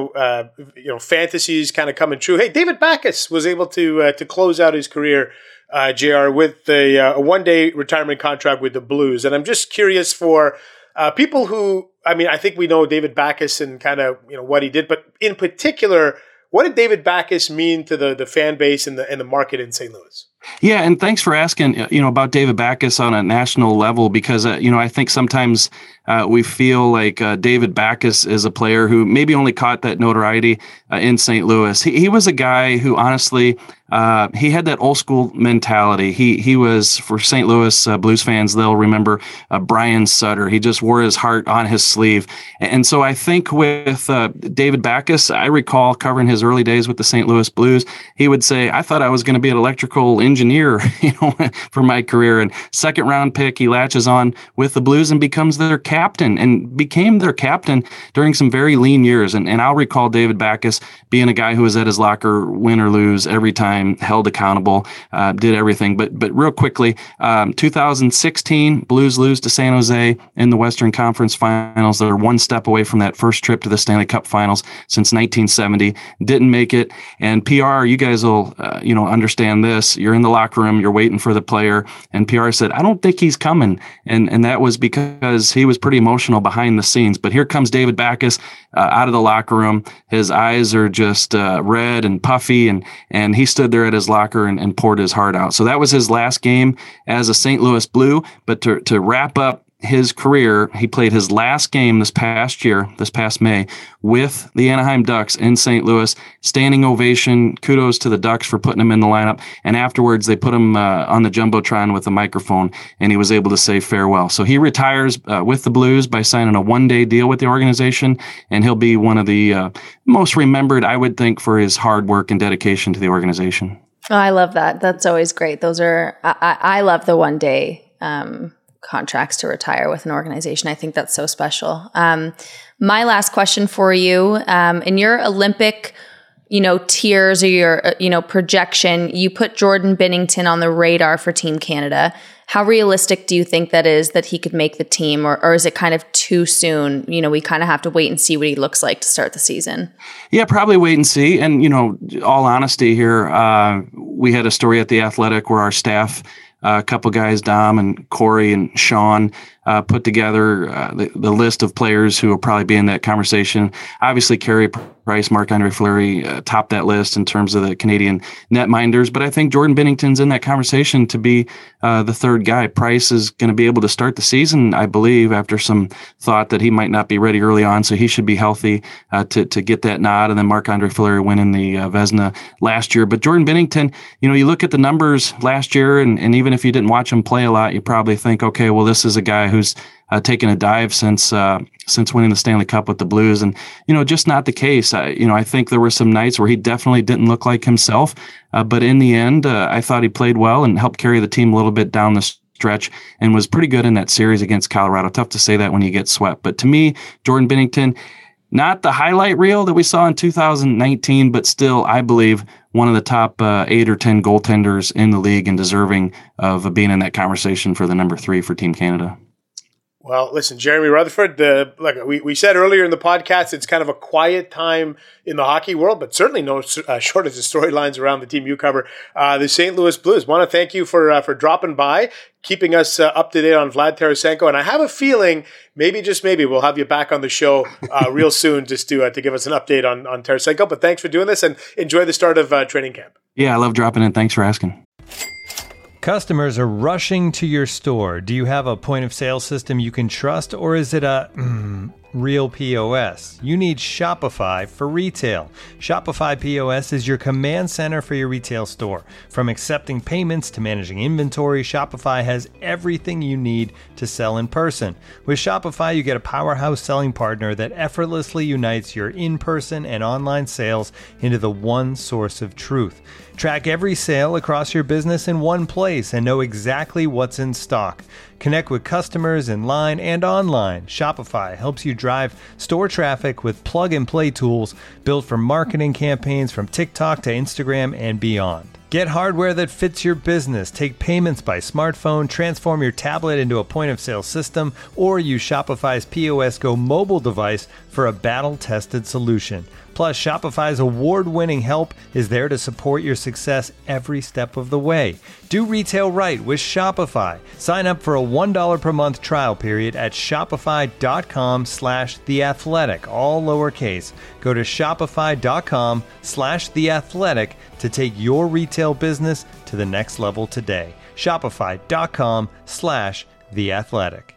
fantasies kind of coming true. Hey, David Backes was able to close out his career, JR, with a 1-day retirement contract with the Blues, and I'm just curious for people who, I think we know David Backes and kind of what he did, but in particular, what did David Backes mean to the fan base and the market in St. Louis? Yeah, and thanks for asking, about David Backes on a national level, because, I think sometimes we feel like David Backes is a player who maybe only caught that notoriety in St. Louis. He was a guy who honestly, he had that old school mentality. He was, for St. Louis Blues fans, they'll remember Brian Sutter. He just wore his heart on his sleeve. And so I think with David Backes, I recall covering his early days with the St. Louis Blues, he would say, I thought I was going to be an electrical engineer, for my career. And 2nd round pick, he latches on with the Blues and becomes their captain, and became their captain during some very lean years. And I'll recall David Backes Louis, being a guy who was at his locker, win or lose, every time, held accountable, did everything. But real quickly, 2016, Blues lose to San Jose in the Western Conference Finals. They're one step away from that first trip to the Stanley Cup Finals since 1970. Didn't make it. And PR, you guys will understand this. You're in the locker room, you're waiting for the player, and PR said, "I don't think he's coming." And that was because he was pretty emotional behind the scenes. But here comes David Backes out of the locker room. His eyes are just red and puffy, and he stood there at his locker and poured his heart out. So that was his last game as a St. Louis Blue. But to wrap up his career, he played his last game this past May, with the Anaheim Ducks in St. Louis. Standing ovation. Kudos to the Ducks for putting him in the lineup. And afterwards, they put him on the Jumbotron with a microphone, and he was able to say farewell. So he retires with the Blues by signing a one-day deal with the organization, and he'll be one of the most remembered, I would think, for his hard work and dedication to the organization. Oh, I love that. That's always great. Those are, I love the one-day contracts to retire with an organization. I think that's so special. My last question for you, in your Olympic, tiers or your, projection, you put Jordan Binnington on the radar for Team Canada. How realistic do you think that is, that he could make the team, or is it kind of too soon? We kind of have to wait and see what he looks like to start the season. Yeah, probably wait and see. And, all honesty here, we had a story at The Athletic where our staff, a couple guys, Dom and Corey and Sean, put together the list of players who will probably be in that conversation. Obviously, Carey Price, Marc-Andre Fleury topped that list in terms of the Canadian netminders. But I think Jordan Binnington's in that conversation to be the third guy. Price is going to be able to start the season, I believe, after some thought that he might not be ready early on. So he should be healthy to get that nod. And then Marc-Andre Fleury winning the Vezina last year. But Jordan Binnington, you look at the numbers last year, and even if you didn't watch him play a lot, you probably think, okay, well, this is a guy who's taken a dive since winning the Stanley Cup with the Blues. And, just not the case. I think there were some nights where he definitely didn't look like himself. But in the end, I thought he played well and helped carry the team a little bit down the stretch and was pretty good in that series against Colorado. Tough to say that when you get swept. But to me, Jordan Binnington, not the highlight reel that we saw in 2019, but still, I believe, one of the top 8 or 10 goaltenders in the league and deserving of being in that conversation for the number 3 for Team Canada. Well, listen, Jeremy Rutherford, like we said earlier in the podcast, it's kind of a quiet time in the hockey world, but certainly no shortage of storylines around the team you cover, the St. Louis Blues. Want to thank you for dropping by, keeping us up to date on Vlad Tarasenko. And I have a feeling, just maybe, we'll have you back on the show real soon just to give us an update on Tarasenko. But thanks for doing this, and enjoy the start of training camp. Yeah, I love dropping in. Thanks for asking. Customers are rushing to your store. Do you have a point of sale system you can trust, or is it a real POS? You need Shopify for retail. Shopify POS is your command center for your retail store. From accepting payments to managing inventory, Shopify has everything you need to sell in person. With Shopify, you get a powerhouse selling partner that effortlessly unites your in-person and online sales into the one source of truth. Track every sale across your business in one place and know exactly what's in stock. Connect with customers in line and online. Shopify helps you drive store traffic with plug-and-play tools built for marketing campaigns from TikTok to Instagram and beyond. Get hardware that fits your business. Take payments by smartphone, transform your tablet into a point-of-sale system, or use Shopify's POS Go mobile device for a battle-tested solution. Plus, Shopify's award-winning help is there to support your success every step of the way. Do retail right with Shopify. Sign up for a $1 per month trial period at shopify.com/theathletic, all lowercase. Go to shopify.com/theathletic to take your retail business to the next level today. Shopify.com/theathletic.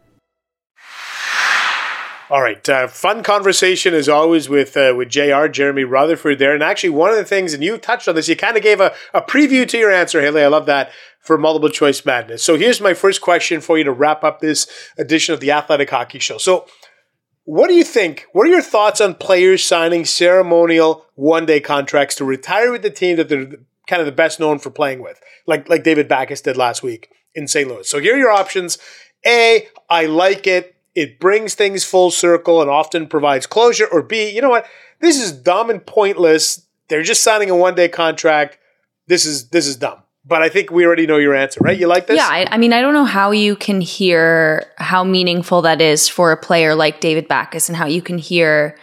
All right. Fun conversation as always with JR, Jeremy Rutherford there. And actually one of the things, and you touched on this, you kind of gave a preview to your answer, Haley. I love that, for multiple choice madness. So here's my first question for you to wrap up this edition of the Athletic Hockey Show. So what do you think? What are your thoughts on players signing ceremonial one-day contracts to retire with the team that they're kind of the best known for playing with, like David Backes did last week in St. Louis? So here are your options. A, I like it. It brings things full circle and often provides closure. Or B, you know what? this is dumb and pointless. They're just signing a one-day contract. This is dumb. But I think we already know your answer, right? You like this? Yeah, I mean, I don't know how you can hear how meaningful that is for a player like David Backes and how you can hear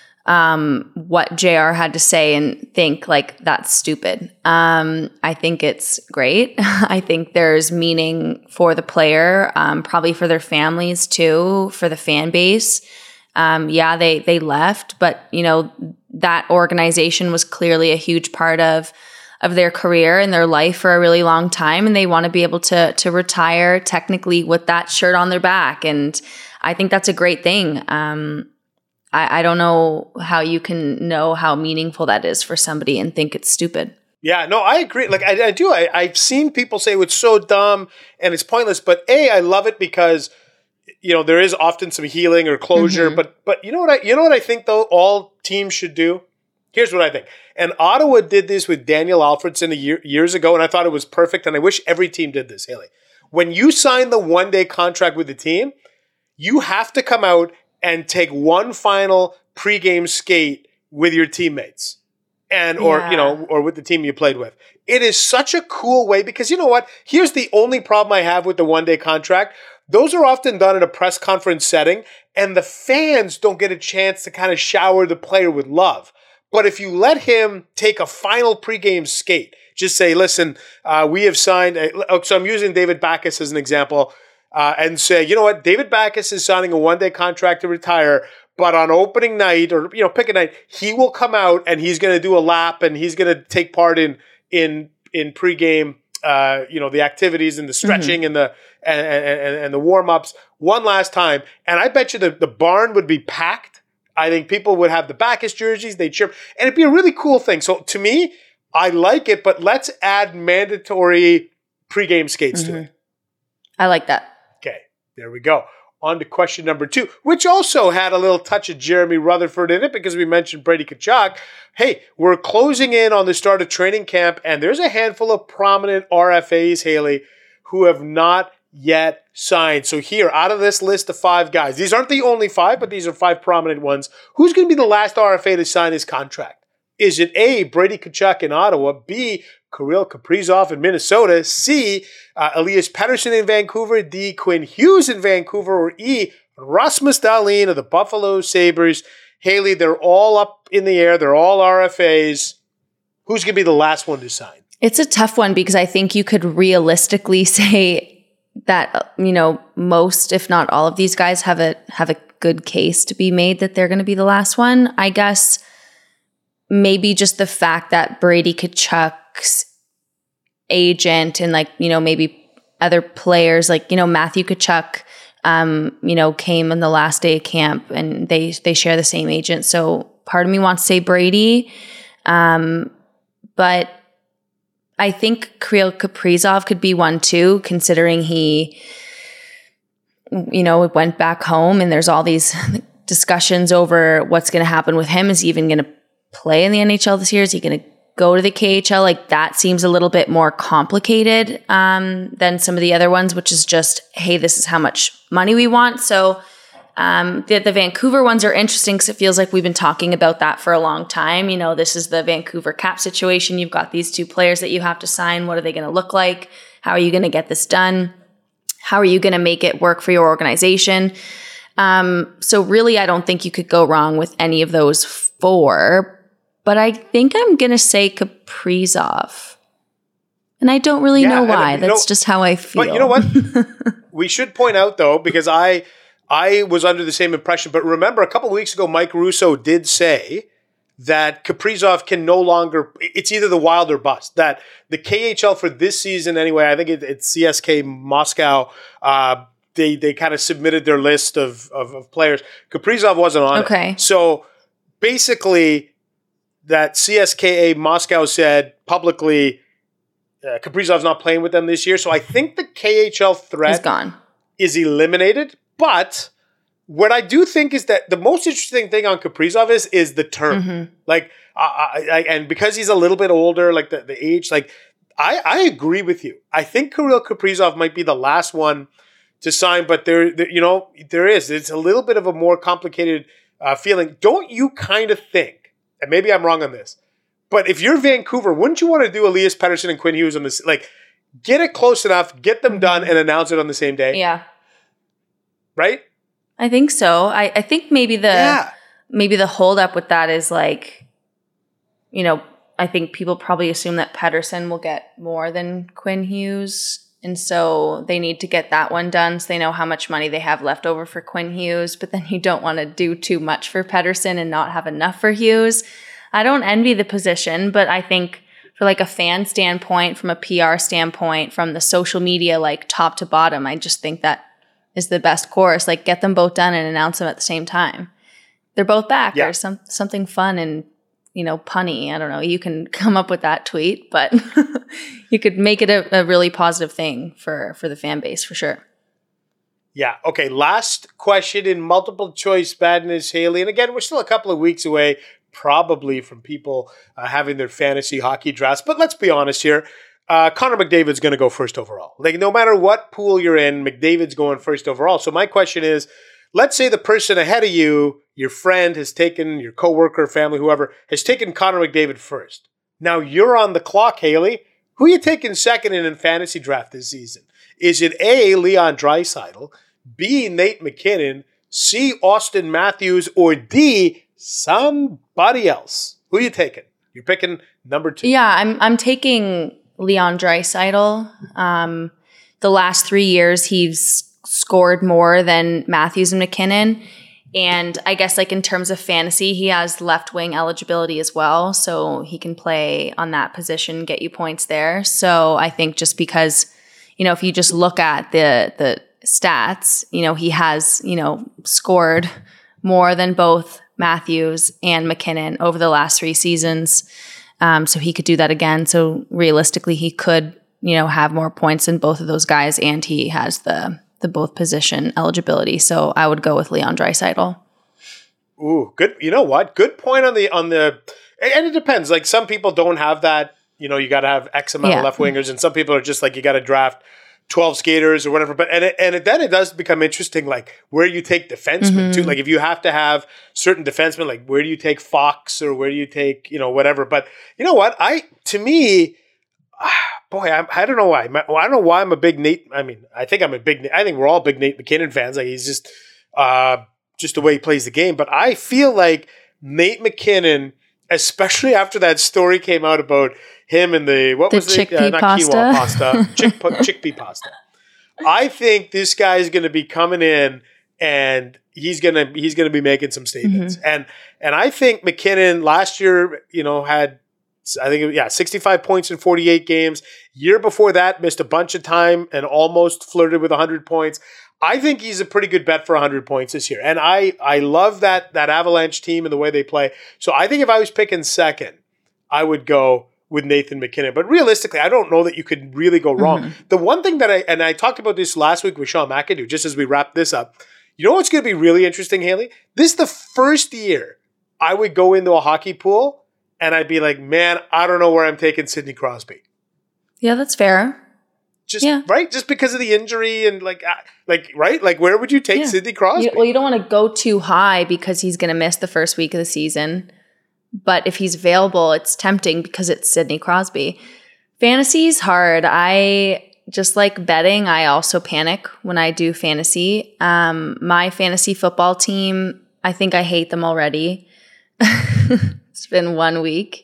what JR had to say and think like that's stupid. I think it's great. I think there's meaning for the player, probably for their families too, for the fan base. Yeah, they left, but you know, that organization was clearly a huge part of their career and their life for a really long time, and they want to be able to retire technically with that shirt on their back, and I think that's a great thing. I don't know how you can know how meaningful that is for somebody and think it's stupid. Yeah, no, I agree. Like I do. I've seen people say it's so dumb and it's pointless, but I love it because you know there is often some healing or closure. Mm-hmm. But you know what I think though all teams should do. Here's what I think. And Ottawa did this with Daniel Alfredson years ago, and I thought it was perfect, and I wish every team did this, Haley. When you sign the one-day contract with the team, you have to come out and take one final pregame skate with your teammates or with the team you played with. It is such a cool way because you know what? Here's the only problem I have with the one-day contract. Those are often done in a press conference setting, and the fans don't get a chance to kind of shower the player with love. But if you let him take a final pregame skate, just say, listen, we have signed, so I'm using David Backes as an example, and say, you know what, David Backes is signing a one-day contract to retire, but on opening night, or pick a night, he will come out and he's going to do a lap and he's going to take part in pregame, the activities and the stretching and the warm-ups one last time. And I bet you the barn would be packed. I think people would have the Backes jerseys, they'd chirp, and it'd be a really cool thing. So to me, I like it, but let's add mandatory pregame skates to it. I like that. Okay, there we go. On to question number 2, which also had a little touch of Jeremy Rutherford in it because we mentioned Brady Tkachuk. Hey, we're closing in on the start of training camp, and there's a handful of prominent RFAs, Haley, who have not yet signed. So here, out of this list of 5 guys, these aren't the only 5, but these are 5 prominent ones. Who's going to be the last RFA to sign his contract? Is it A, Brady Tkachuk in Ottawa, B, Kirill Kaprizov in Minnesota, C, Elias Pettersson in Vancouver, D, Quinn Hughes in Vancouver, or E, Rasmus Dahlin of the Buffalo Sabres? Haley, they're all up in the air. They're all RFAs. Who's going to be the last one to sign? It's a tough one because I think you could realistically say that, most, if not all of these guys have a good case to be made that they're going to be the last one. I guess maybe just the fact that Brady Tkachuk's agent and maybe other players Matthew Tkachuk, came on the last day of camp and they share the same agent. So part of me wants to say Brady, but I think Kirill Kaprizov could be one too, considering he, went back home and there's all these discussions over what's going to happen with him. Is he even going to play in the NHL this year? Is he going to go to the KHL? That seems a little bit more complicated than some of the other ones, which is just, hey, this is how much money we want. So the Vancouver ones are interesting because it feels like we've been talking about that for a long time. This is the Vancouver cap situation. You've got these 2 players that you have to sign. What are they going to look like? How are you going to get this done? How are you going to make it work for your organization? So really, I don't think you could go wrong with any of those 4. But I think I'm going to say Kaprizov. And I don't really know why. That's just how I feel. But you know what? We should point out, though, because I was under the same impression. But remember, a couple of weeks ago, Mike Russo did say that Kaprizov can no longer – it's either the Wild or bust. That the KHL for this season anyway, I think it's CSK Moscow, they kind of submitted their list of players. Kaprizov wasn't on it. So basically – that CSKA Moscow said publicly Kaprizov's not playing with them this year. So I think the KHL threat is eliminated. But what I do think is that the most interesting thing on Kaprizov is the term. Mm-hmm. And because he's a little bit older, the age, I agree with you. I think Kirill Kaprizov might be the last one to sign, but there is. It's a little bit of a more complicated feeling. Don't you kind of think and maybe I'm wrong on this, but if you're Vancouver, wouldn't you want to do Elias Pettersson and Quinn Hughes on this? Like, get it close enough, get them done, and announce it on the same day. Yeah. Right? I think so. I think maybe the holdup with that is like, you know, I think people probably assume that Pettersson will get more than Quinn Hughes. And so they need to get that one done so they know how much money they have left over for Quinn Hughes. But then you don't want to do too much for Pettersson and not have enough for Hughes. I don't envy the position, but I think for like a fan standpoint, from a PR standpoint, from the social media, like top to bottom, I just think that is the best course. Like, get them both done and announce them at the same time. They're both back. Yeah. There's something fun and, you know, punny. I don't know. You can come up with that tweet, but you could make it a really positive thing for the fan base for sure. Yeah. Okay. Last question in multiple choice badness, Haley. And again, we're still a couple of weeks away, probably, from people having their fantasy hockey drafts. But let's be honest here. Connor McDavid's going to go first overall. Like, no matter what pool you're in, McDavid's going first overall. So my question is, let's say the person ahead of you, your friend has taken, your coworker, family, whoever, has taken Connor McDavid first. Now you're on the clock, Haley. Who are you taking second in fantasy draft this season? Is it A, Leon Draisaitl, B, Nate McKinnon, C, Austin Matthews, or D, somebody else? Who are you taking? You're picking number 2. Yeah, I'm taking Leon Draisaitl. The last 3 years, he's scored more than Matthews and McKinnon. And I guess, like, in terms of fantasy, he has left wing eligibility as well. So he can play on that position, get you points there. So I think just because, you know, if you just look at the stats, you know, he has, you know, scored more than both Matthews and McKinnon over the last 3 seasons. So he could do that again. So realistically, he could, you know, have more points than both of those guys, and he has the both position eligibility. So I would go with Leon Draisaitl. Ooh, good. You know what? Good point on the, and it depends. Like, some people don't have that, you know, you got to have X amount of left wingers, and some people are just like, you got to draft 12 skaters or whatever. But, then it does become interesting, like, where you take defensemen too. Like, if you have to have certain defensemen, like, where do you take Fox, or where do you take, you know, whatever. But you know what? To me, I don't know why. I don't know why I'm a big Nate. I mean, I think we're all big Nate McKinnon fans. Like, he's just the way he plays the game. But I feel like Nate McKinnon, especially after that story came out about him and the chickpea pasta. Quinoa pasta, chickpea pasta. I think this guy is going to be coming in, and he's going to be making some statements. And I think McKinnon last year, you know, had, I think, 65 points in 48 games. Year before that, missed a bunch of time and almost flirted with 100 points. I think he's a pretty good bet for 100 points this year. And I love that Avalanche team and the way they play. So I think if I was picking second, I would go with Nathan McKinnon. But realistically, I don't know that you could really go wrong. The one thing that I talked about this last week with Sean McAdoo, just as we wrap this up, you know what's going to be really interesting, Haley? This is the first year I would go into a hockey pool and I'd be like, man, I don't know where I'm taking Sidney Crosby. Yeah, that's fair. Right? Just because of the injury and right? Like, where would you take Sidney Crosby? You don't want to go too high because he's going to miss the first week of the season. But if he's available, it's tempting because it's Sidney Crosby. Fantasy's hard. I just like betting. I also panic when I do fantasy. My fantasy football team, I think I hate them already. It's been 1 week.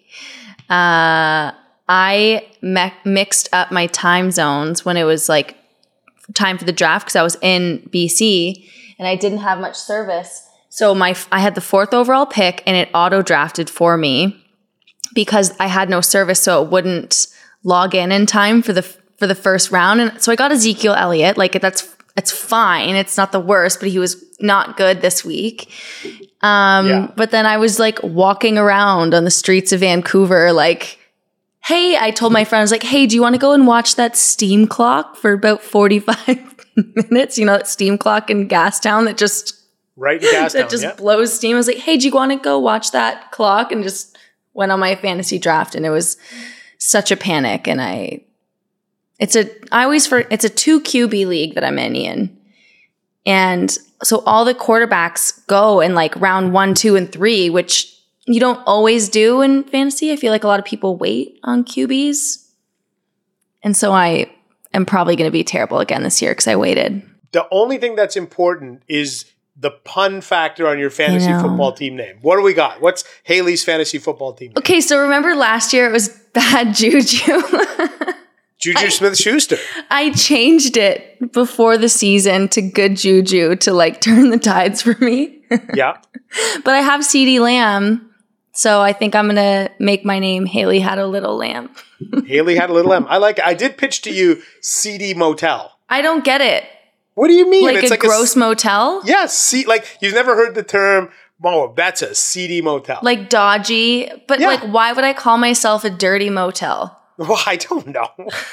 I mixed up my time zones when it was like time for the draft because I was in BC and I didn't have much service. So I had the 4th overall pick and it auto drafted for me because I had no service, so it wouldn't log in time for the first round. And so I got Ezekiel Elliott. Like, it's fine. It's not the worst, but he was not good this week. But then I was like walking around on the streets of Vancouver, like, hey, I told my friend, I was like, hey, do you want to go and watch that steam clock for about 45 minutes? You know, that steam clock in Gastown that just right in Gastown, that just blows steam. I was like, hey, do you want to go watch that clock? And just went on my fantasy draft, and it was such a panic. And it's a 2 QB league that I'm in, Ian. And so all the quarterbacks go in like round 1, 2, and 3, which you don't always do in fantasy. I feel like a lot of people wait on QBs. And so I am probably going to be terrible again this year because I waited. The only thing that's important is the pun factor on your fantasy football team name. What do we got? What's Haley's fantasy football team name? Okay, so remember last year it was Bad Juju. Juju Smith-Schuster. I changed it before the season to Good Juju to like turn the tides for me. Yeah. But I have CeeDee Lamb, so I think I'm going to make my name Haley Had a Little Lamb. Haley Had a Little Lamb. I like it. I did pitch to you CD Motel. I don't get it. What do you mean? Like it's gross motel? Yes. Like you've never heard the term, oh, that's a seedy motel. Like dodgy. But like, why would I call myself a dirty motel? Well, I don't know.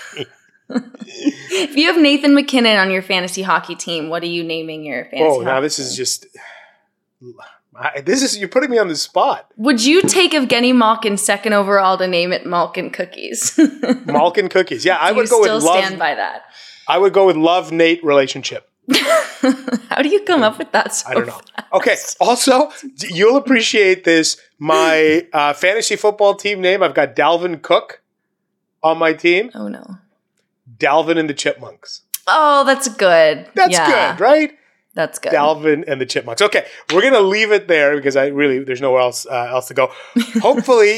If you have Nathan McKinnon on your fantasy hockey team, what are you naming your fantasy hockey now this is just... you're putting me on the spot. Would you take Evgeny Malkin second overall to name it Malkin Cookies? Malkin Cookies. Yeah, I would go with love. Still stand by that. I would go with Love-Nate relationship. How do you come up with that so I don't know. Okay. Also, you'll appreciate this. My fantasy football team name, I've got Dalvin Cook on my team. Oh, no. Dalvin and the Chipmunks. Oh, that's good. That's good, right? That's good. Dalvin and the Chipmunks. Okay, we're gonna leave it there because there's nowhere else to go. Hopefully,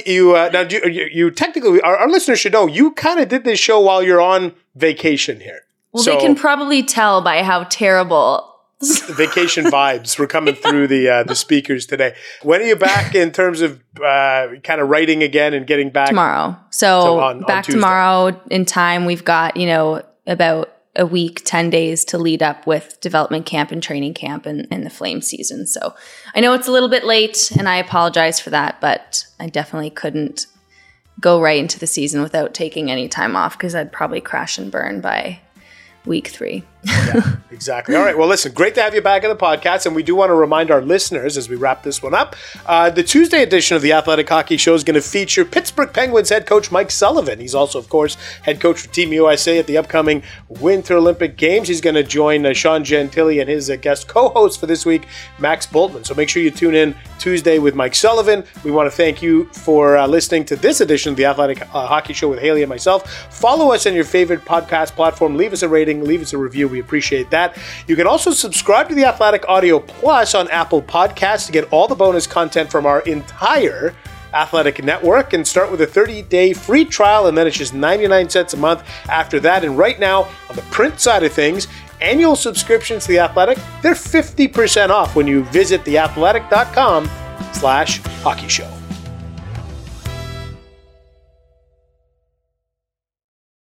you technically our listeners should know you kind of did this show while you're on vacation here. Well, they can probably tell by how terrible vacation vibes were coming through the speakers today. When are you back in terms of kind of writing again and getting back? Tomorrow. So on back tomorrow in time. We've got, about a week, 10 days to lead up with development camp and training camp and the Flame season. So I know it's a little bit late and I apologize for that, but I definitely couldn't go right into the season without taking any time off because I'd probably crash and burn by week 3. Yeah, exactly. All right. Well, listen, great to have you back on the podcast. And we do want to remind our listeners as we wrap this one up, the Tuesday edition of the Athletic Hockey Show is going to feature Pittsburgh Penguins head coach Mike Sullivan. He's also, of course, head coach for Team USA at the upcoming Winter Olympic Games. He's going to join Sean Gentili and his guest co-host for this week, Max Bultman. So make sure you tune in Tuesday with Mike Sullivan. We want to thank you for listening to this edition of the Athletic Hockey Show with Haley and myself. Follow us on your favorite podcast platform. Leave us a rating. Leave us a review. We appreciate that. You can also subscribe to the Athletic Audio Plus on Apple Podcasts to get all the bonus content from our entire Athletic network and start with a 30-day free trial, and then it's just 99 cents a month after that. And right now, on the print side of things, annual subscriptions to The Athletic, they're 50% off when you visit theathletic.com/hockeyshow.